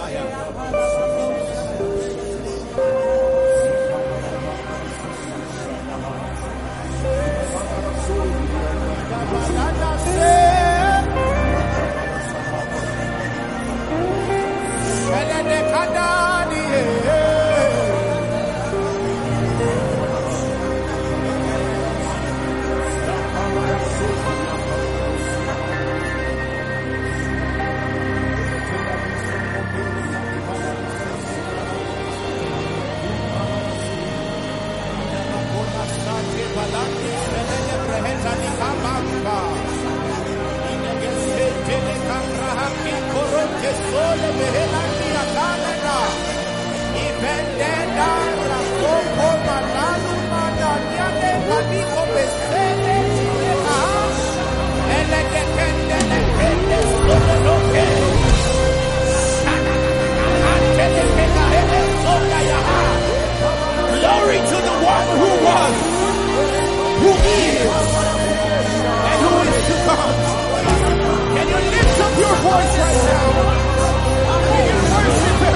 Glory to the one who was, who is, and who is to come. Can you lift up your voice right now? Can you worship him?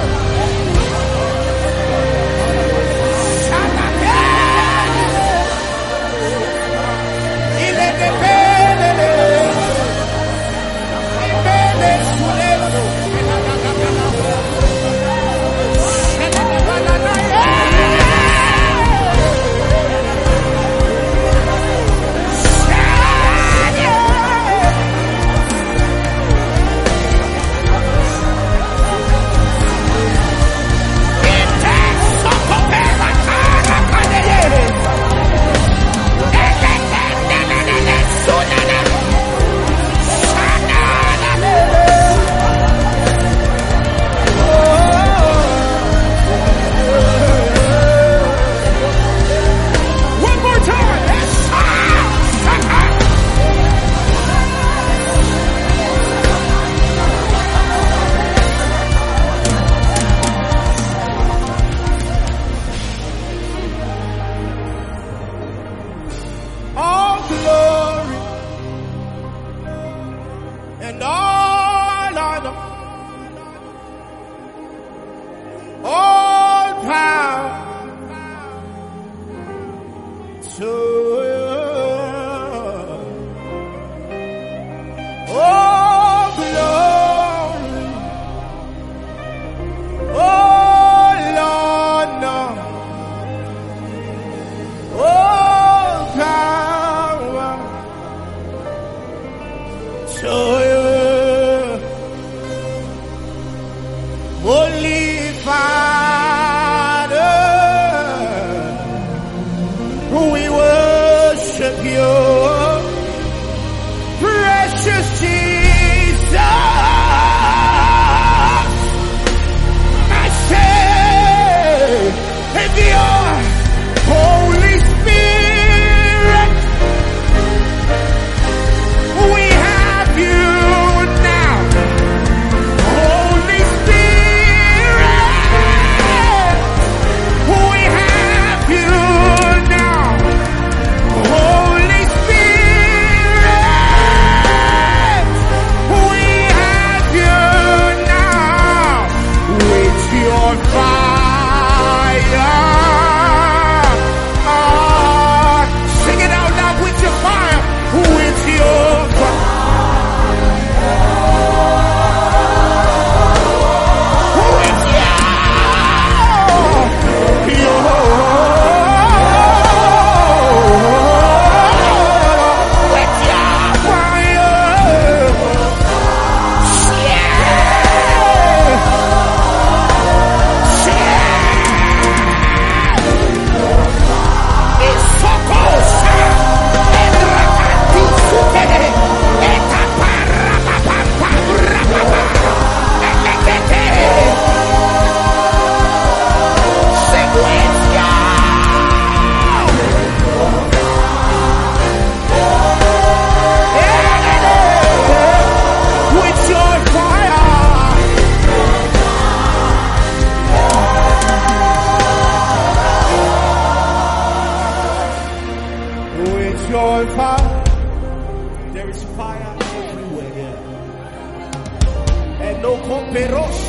Yeah!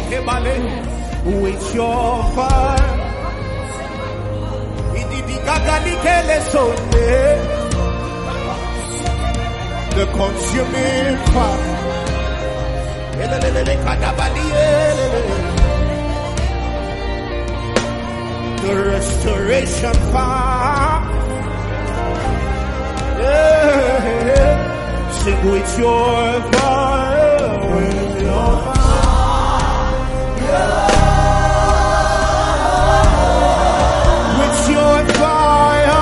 with your fire. The consuming fire. The restoration fire. Sing with your fire, with your fire. With your fire.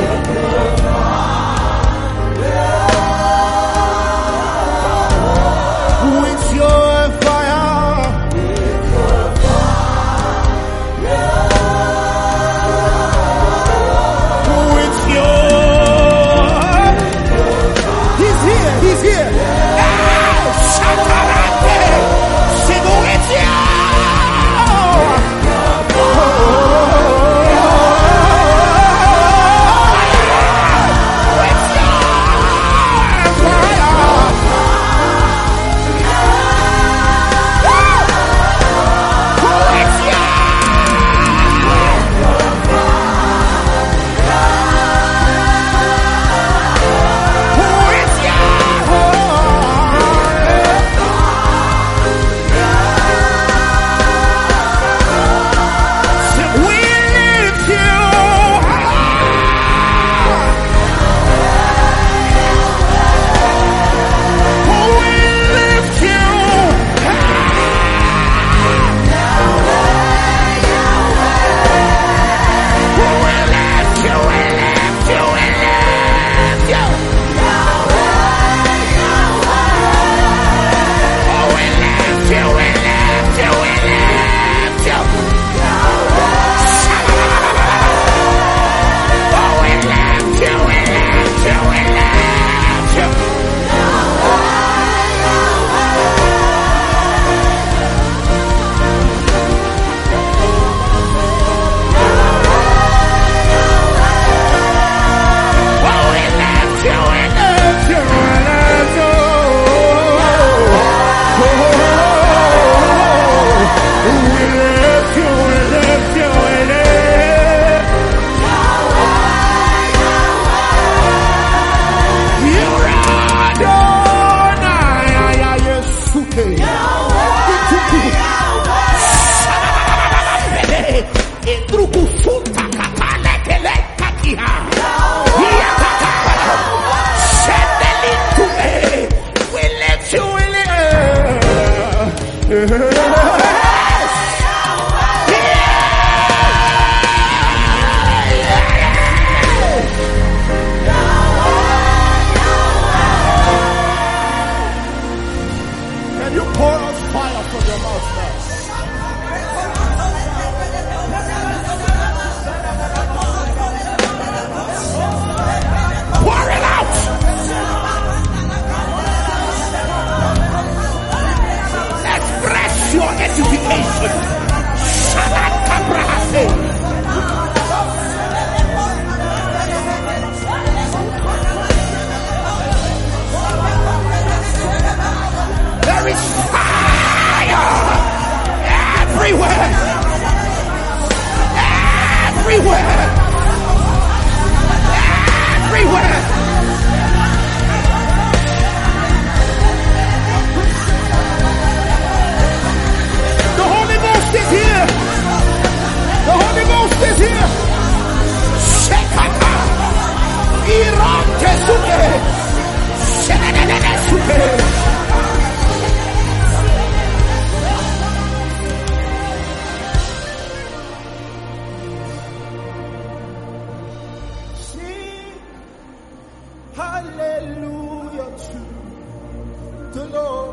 With your fire. With your He's here. Shakarate. Sing with you. Hallelujah to the Lord.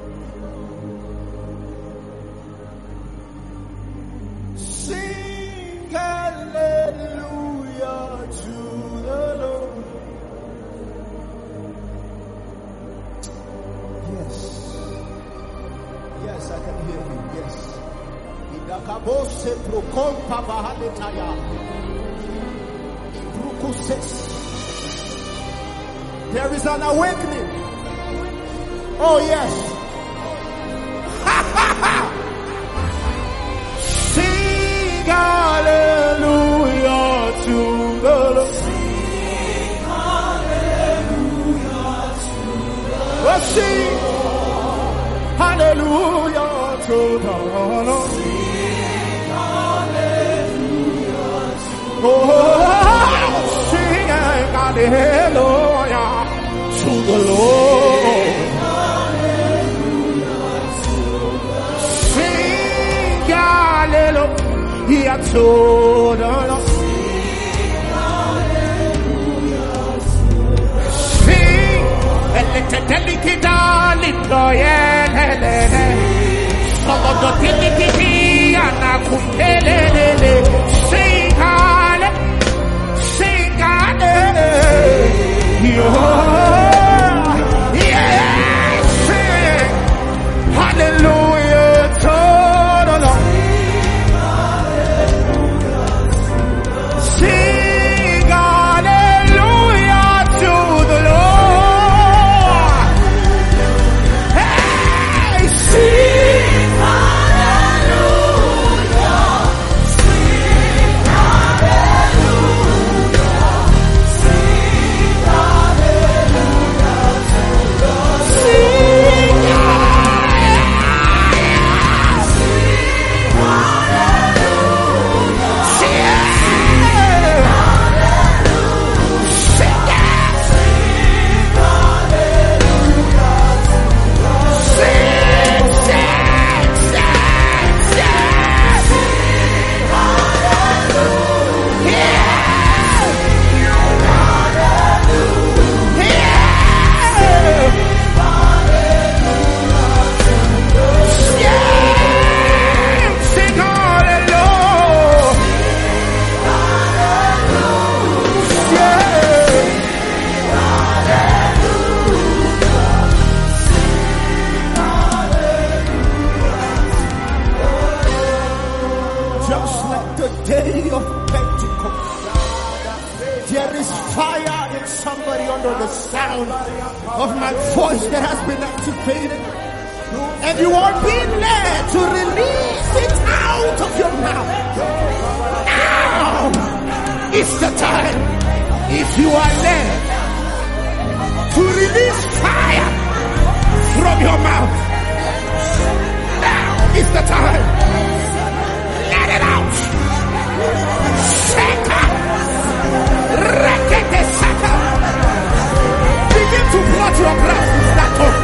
Sing hallelujah to the Lord. Yes. Yes, I can hear you. Yes. Idakabose prokompa bahaletaya. Ibrukuses. There is an awakening. Oh yes. Ha ha ha. to the Lord. Oh, sing hallelujah to the Lord. Sing hallelujah to the Lord. Sing delicate little sing hallelujah to the Lord. Sing hallelujah to the Lord. Hey, sing hallelujah. Sing hallelujah. Sing hallelujah to the Lord. Sing just like the day of Pentecost, there is fire in somebody under the sound of my voice that has been activated. And you are being led to release it out of your mouth. Now is the time. If you are led to release fire from your mouth, now is the time. Let it out. Shake up. Rekete saka. Begin to plot your breath with that tongue.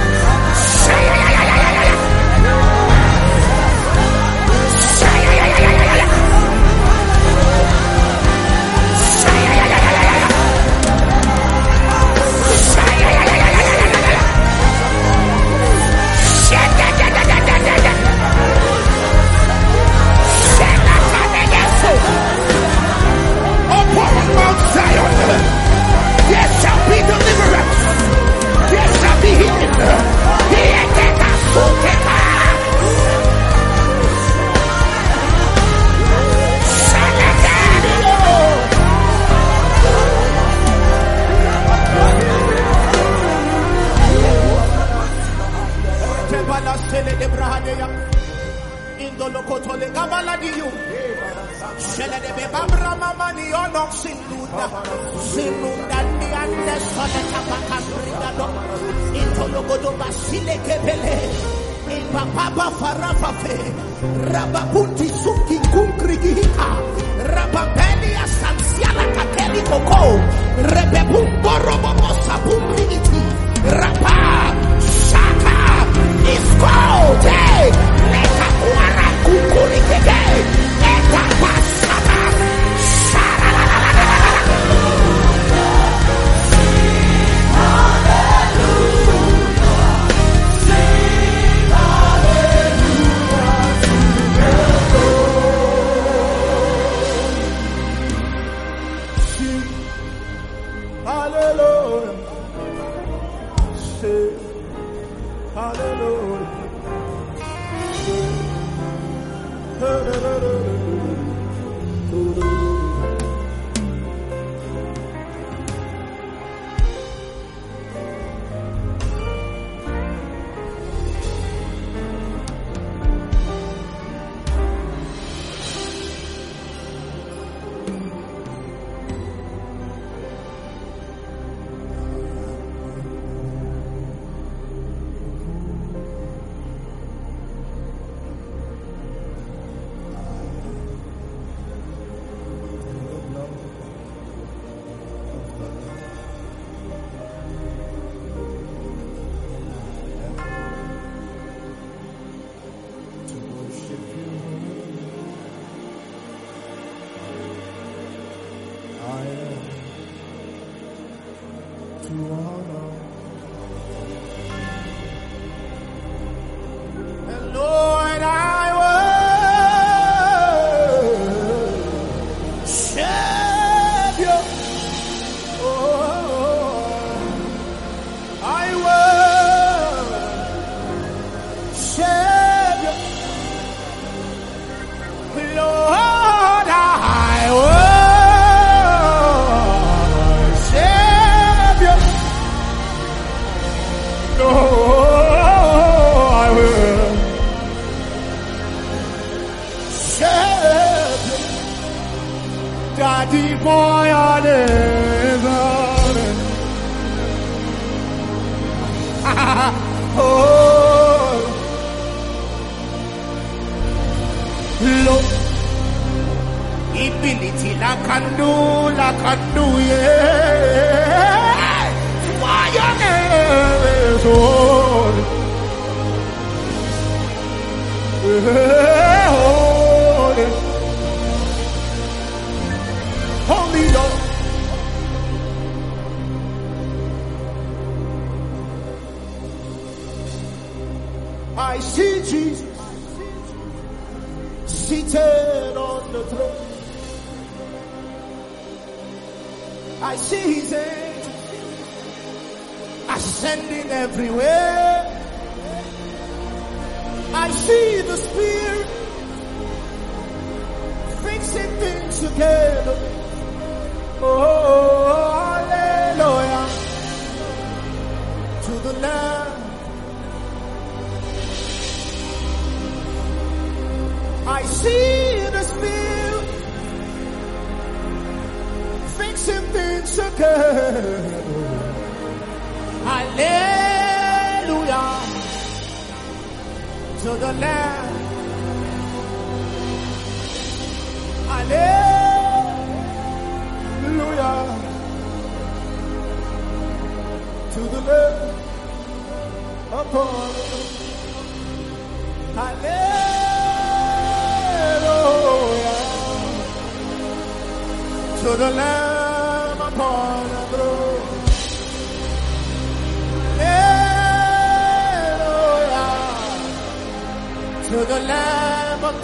Upon Mount Zion, there shall be deliverance. There shall be healing. Indolokotole gabaladiyo. Shele de bebabra mama ni onok sinunda. Sinunda ni ande sole kapaka brigado. Intologodo basile kebele. Impapapa farafafe. Rabakunti suki kunkrigihika. Rabapeli asansiala kateli koko. Rebebumbo robobosa bumbrigiti. Rapa shaka iskote. Leka kuara kukurikege. Leka pasata. Shara. Hallelujah. Say hallelujah. Daddy boy, I never. Oh, Lord, ability la can do, yeah. Why your name, Lord? Holy Lord. I see Jesus seated on the throne. I see his angels ascending everywhere. I see the Spirit fixing things together. Oh, hallelujah to the Lamb. I see the Spirit fixing things together. Hallelujah to the Lamb. Hallelujah to the Lamb upon. Hallelujah to the Lamb upon the throne. To the Lamb of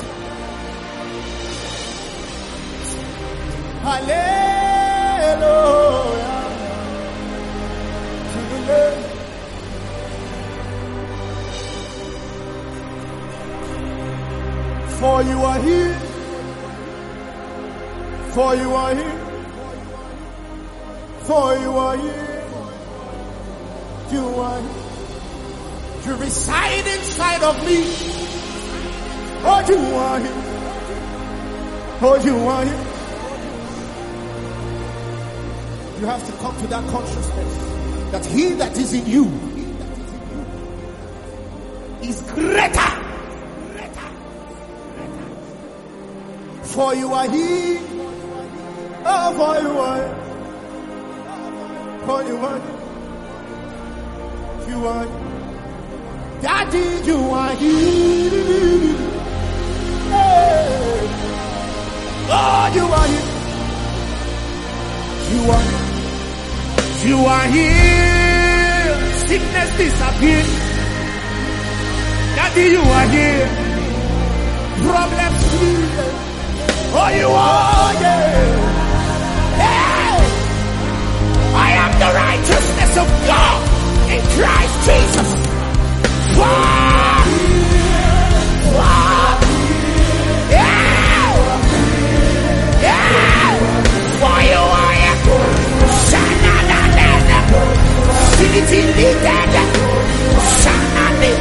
Hallelujah to the Lamb. For you are here. For you are here. For you are here. You are here. You reside inside of me. Oh, you are here. Oh, you are here. You have to come to that consciousness that he that is in you is greater. For you are here. Oh, for you are here. For you are here. You are here. Daddy, you are here. Hey. Oh, you are here. You are here. You are here. Sickness disappear. Daddy, you are here. Problems free. Oh, you are here. Hey. I am the righteousness of God in Christ Jesus. Wow. Wow. Yeah. Yeah. For you are here. Shananana. City limited. Shananana.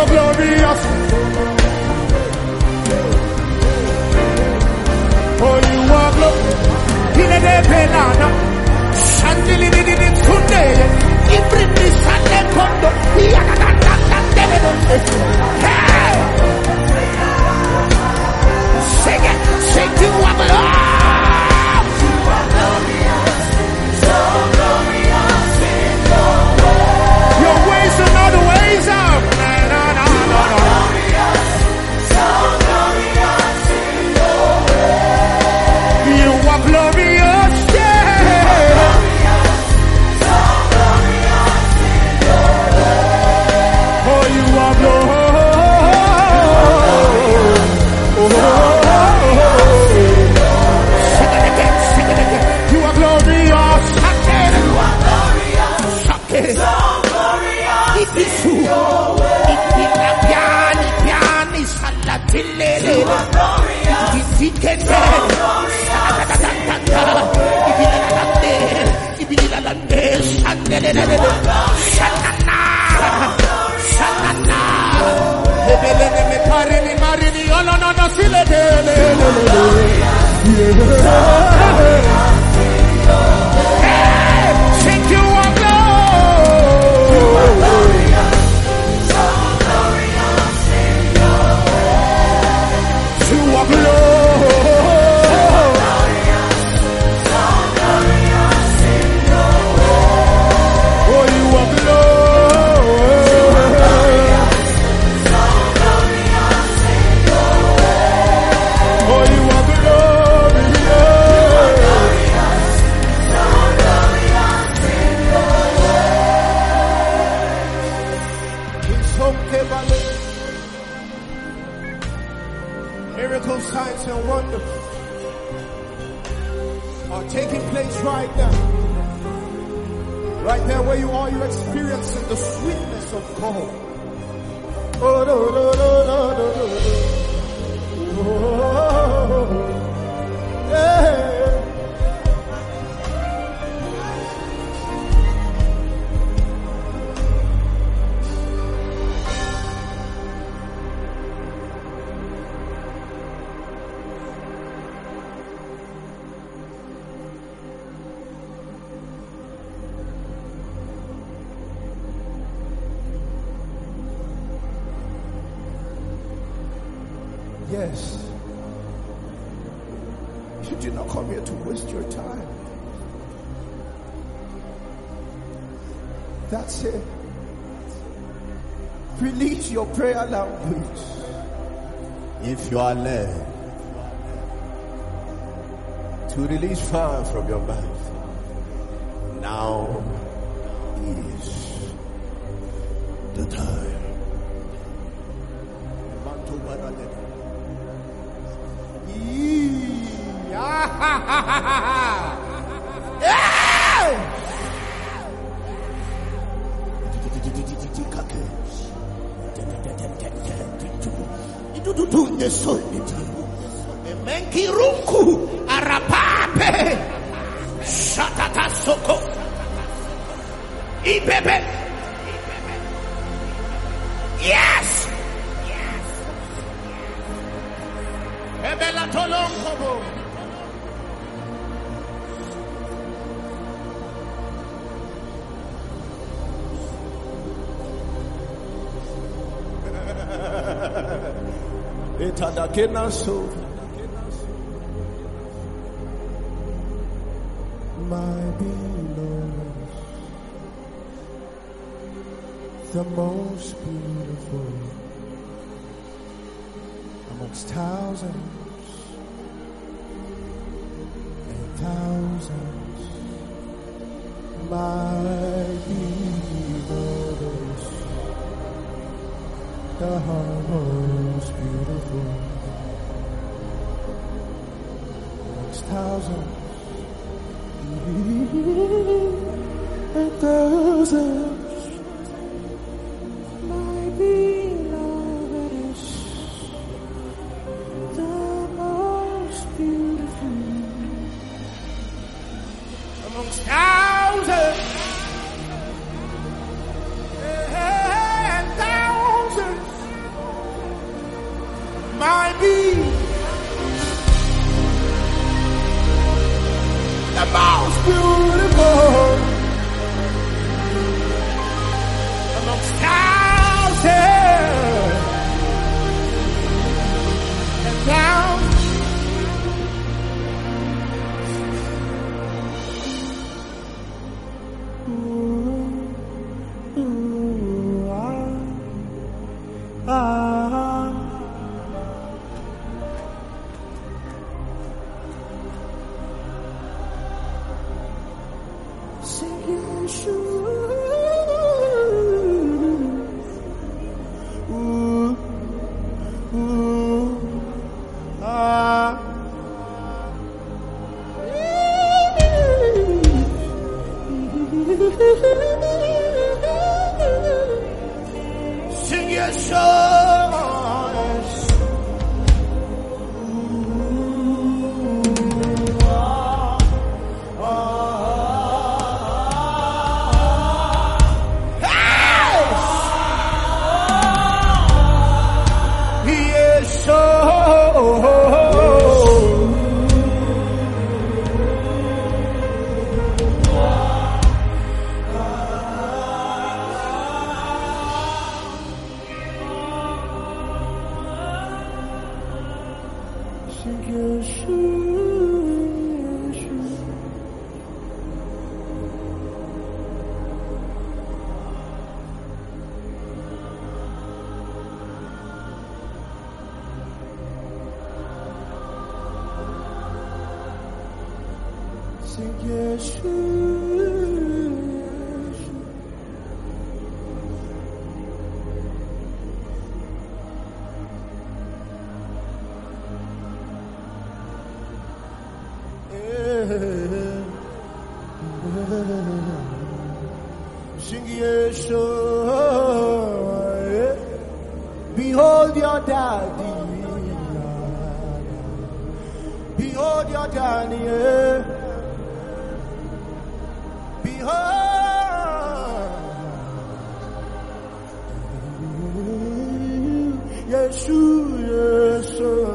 are glorious. Oh, you are glorious. Sing it, sing you are glorious. So glorious in your ways. Your ways are not the ways of man. No. Glorious, so glorious in your ways. You are glorious, yeah. So glorious in your ways. Oh, you are glorious. Sing it again. You are glorious. So glorious. It is true. You are Miracles, signs, and wonders are taking place right now. Right there where you are, you're experiencing the sweetness of God. Oh, no, no, no, no, no, no. Oh, yeah. Yes. You did not come here to waste your time. That's it. Release your prayer language. If you are led to release fire from your mouth, now is the time. Menkirunku arapape shatata soko ibebe. Yes. Ebela tolonkobo. Etadakena so. My beloved, the most beautiful amongst thousands and thousands. My beloved, the most beautiful amongst thousands and thousands. My beloved is the most beautiful amongst thousands and thousands. my being. The most beautiful amongst thousands and thousands. Sing your songs. He is so. Sing Yeshua, behold your daddy, behold your daddy, behold Yeshua.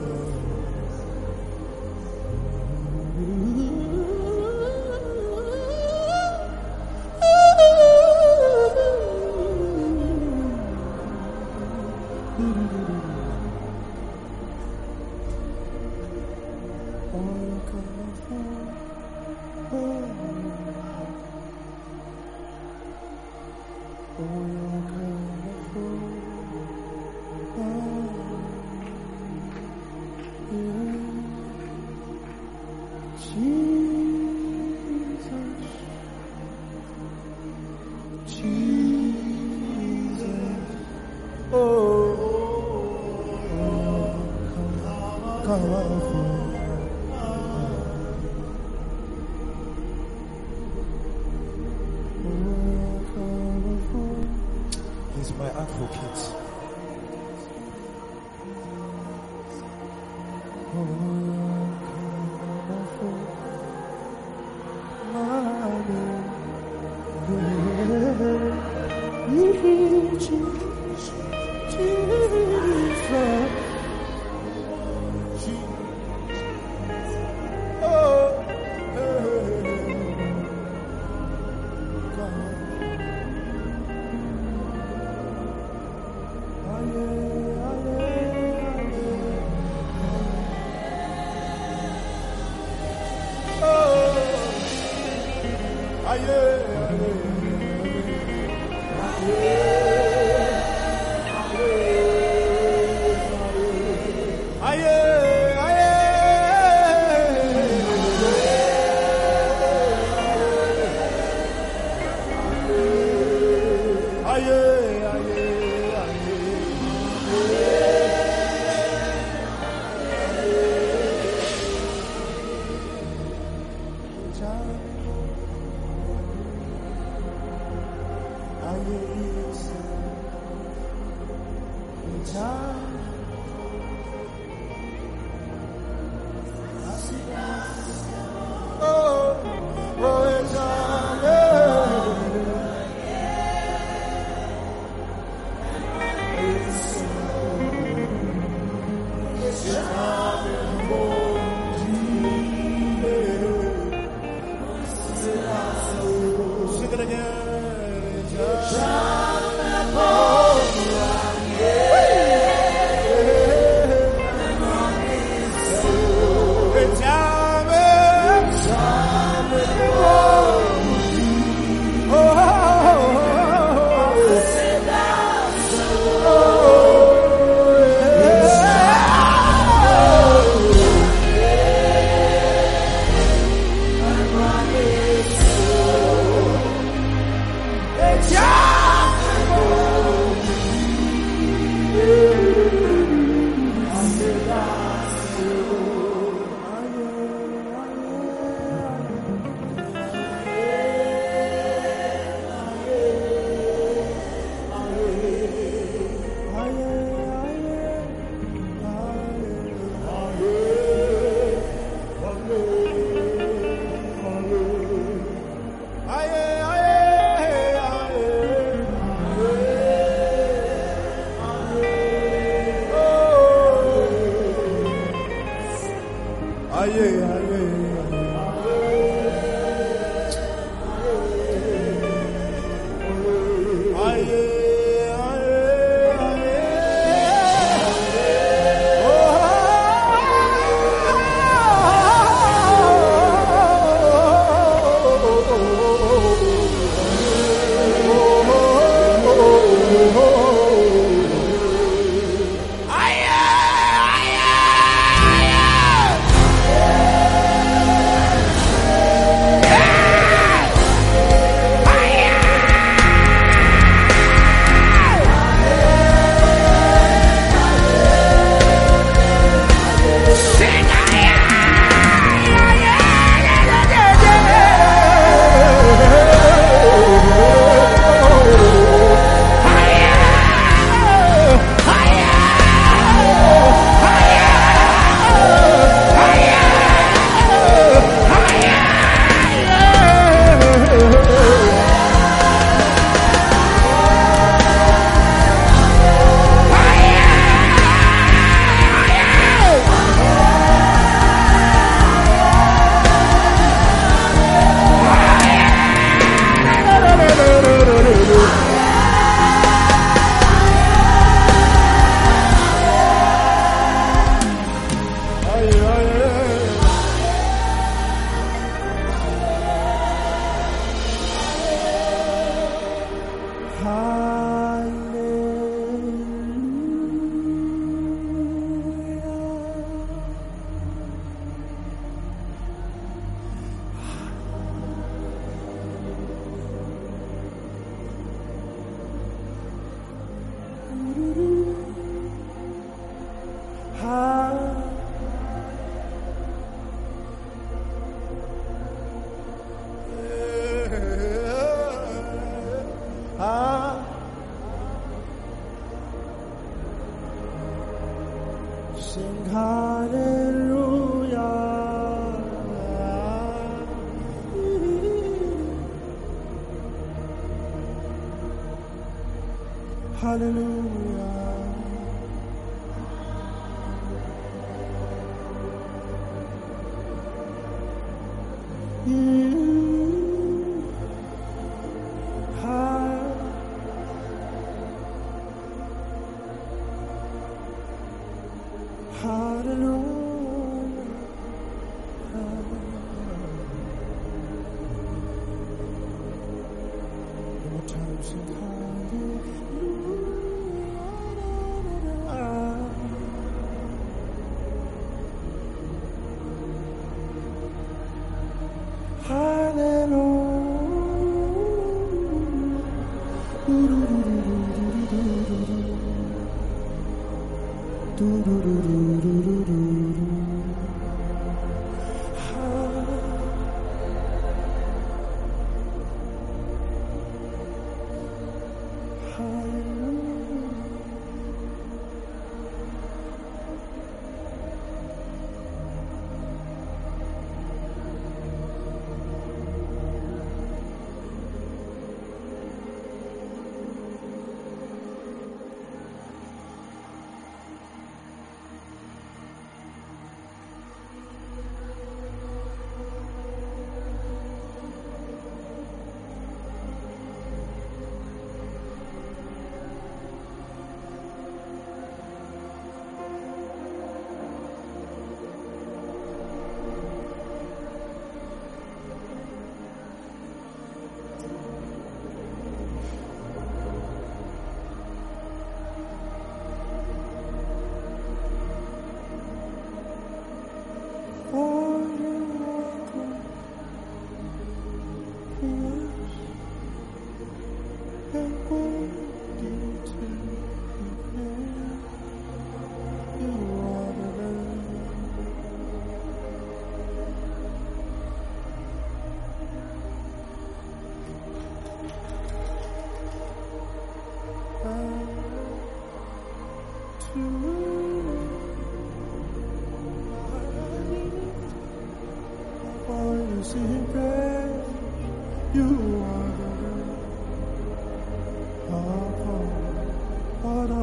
He's my advocate. Sing hallelujah. Hallelujah.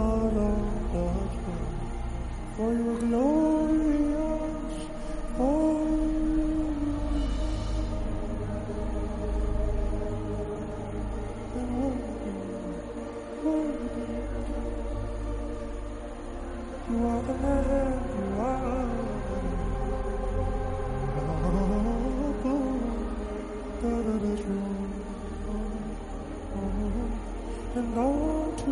For your glorious, the Lamb you are. That is wrong. And all to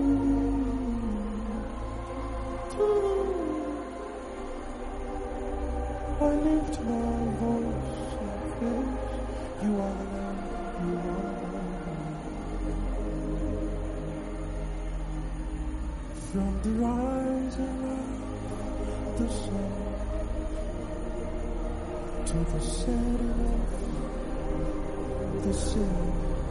I lift my voice and praise. You are the Lamb, you are the Lamb. From the rising of the sun to the setting of the sun,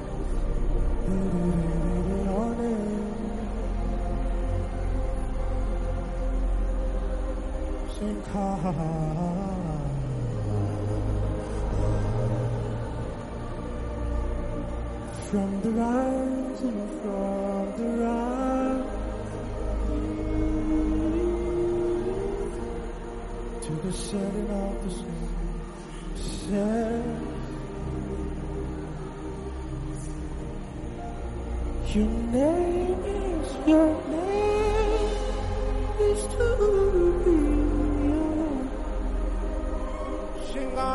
sing from the rising, to the setting of the sun. Your name is to be known. Sing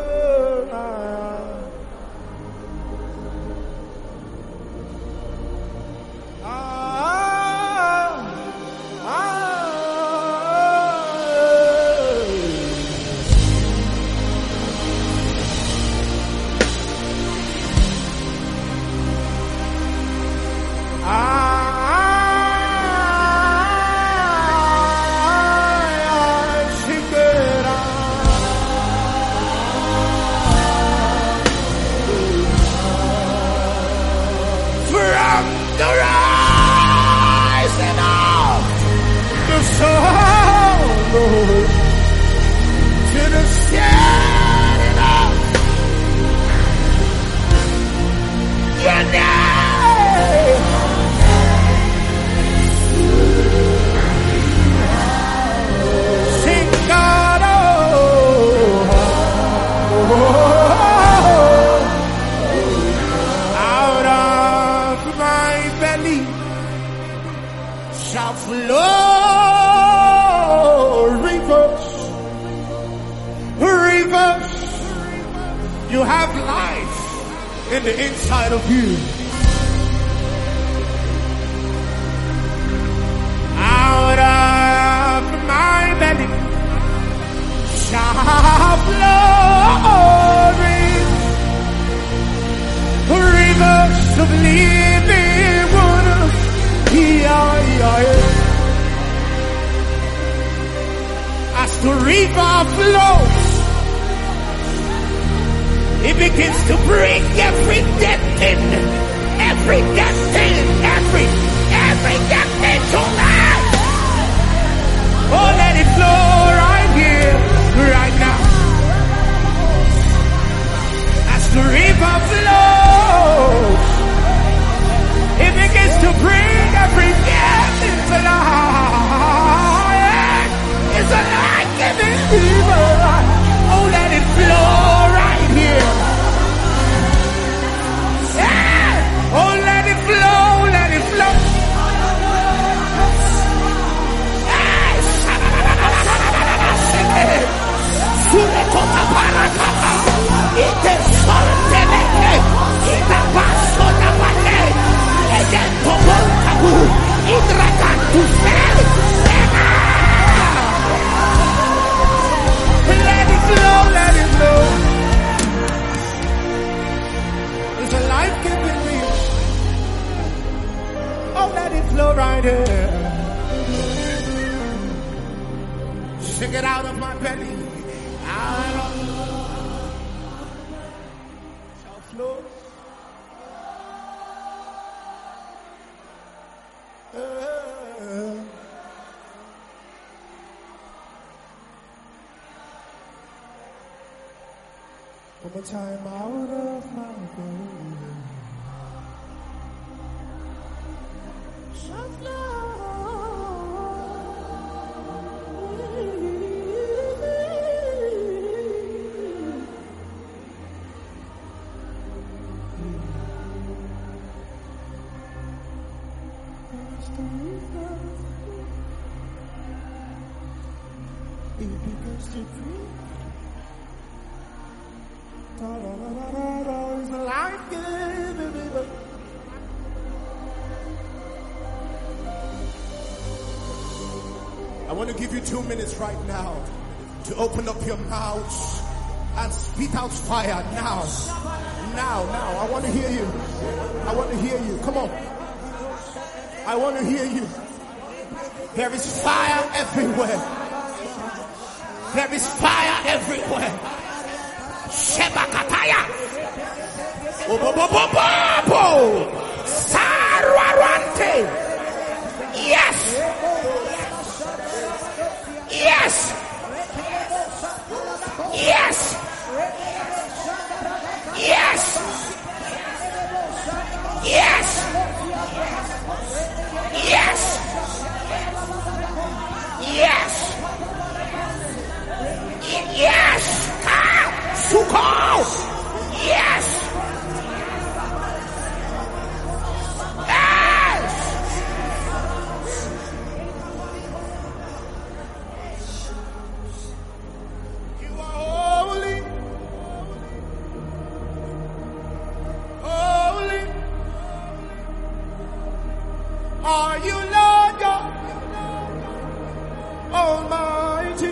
you have life in the inside of you. Out of my belly shall flow rivers of living water. As the river flows, it begins to bring every dead thing to life. Oh, let it flow right here, right now. As the river flows, it begins to bring every dead thing to life. It's a life-giving river. Oh, let it flow right here. Oh, let it flow, let it flow. Let it flow, let it flow. It's a life-giving river. Oh, let it flow right here. Sing it out of my belly. Out of shall flow. One more time, out of my belly shall flow. begins to breathe. Is life-giving. I want to give you 2 minutes right now to open up your mouths and spit out fire now. Now. I want to hear you. I want to hear you. Come on. I want to hear you. There is fire everywhere. There is fire everywhere. Shebakataya. Obobobobobo. Sarwarante. Yes. Yes. Yes. Yes. Yes. Yes. Yes. Yes. Suko. Yes. Are you Lord God Almighty?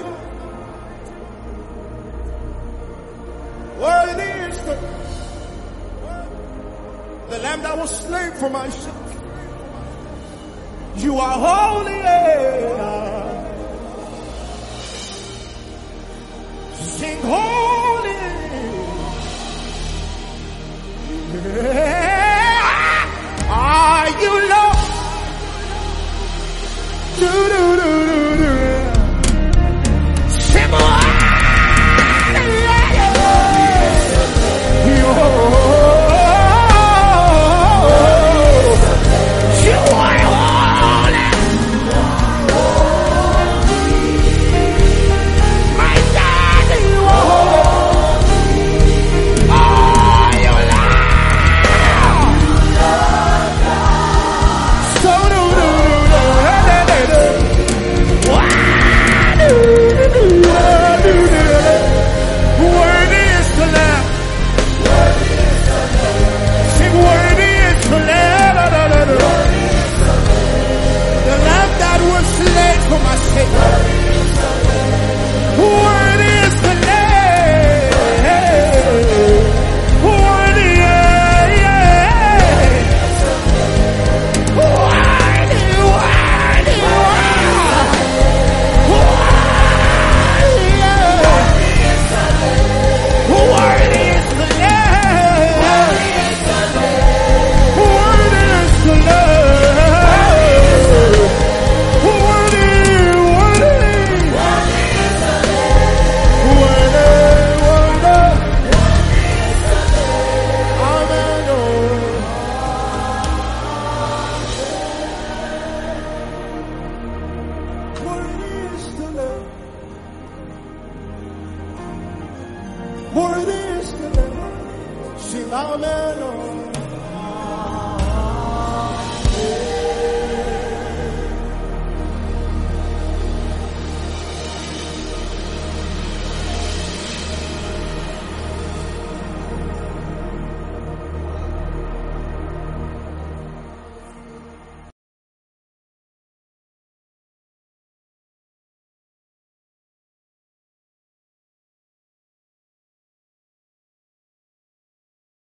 Worthy is the Lamb that was slain for my sins. You are holy. Sing holy. Are you Lord? Worthy is the Lamb. Sing amen.